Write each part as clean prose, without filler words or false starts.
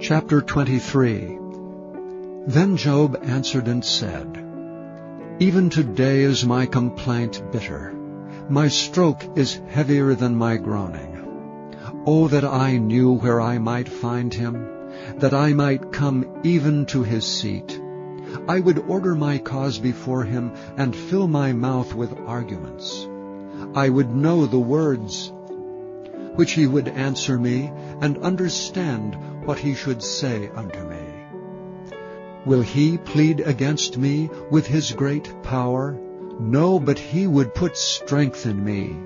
Chapter 23. Then Job answered and said, Even today is my complaint bitter. My stroke is heavier than my groaning. Oh, that I knew where I might find him, that I might come even to his seat. I would order my cause before him and fill my mouth with arguments. I would know the words which he would answer me, and understand what he should say unto me. Will he plead against me with his great power? No, but he would put strength in me.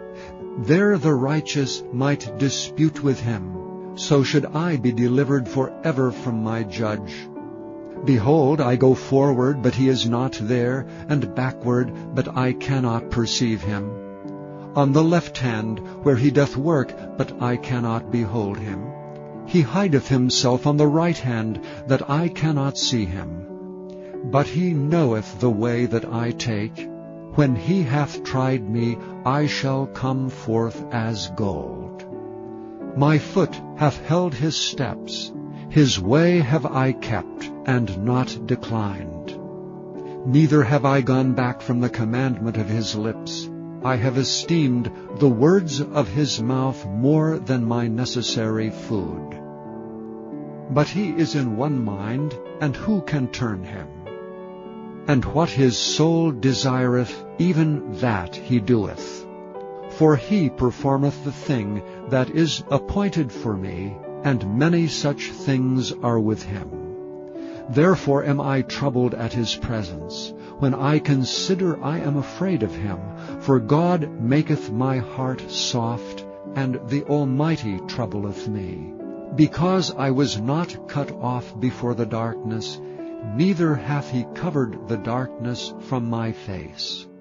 There the righteous might dispute with him, so should I be delivered forever from my judge. Behold, I go forward, but he is not there, and backward, but I cannot perceive him. On the left hand, where he doth work, but I cannot behold him. He hideth himself on the right hand, that I cannot see him. But he knoweth the way that I take. When he hath tried me, I shall come forth as gold. My foot hath held his steps. His way have I kept, and not declined. Neither have I gone back from the commandment of his lips. I have esteemed the words of his mouth more than my necessary food. But he is in one mind, and who can turn him? And what his soul desireth, even that he doeth. For he performeth the thing that is appointed for me, and many such things are with him. Therefore am I troubled at his presence. When I consider, I am afraid of him. For God maketh my heart soft, and the Almighty troubleth me. Because I was not cut off before the darkness, neither hath he covered the darkness from my face.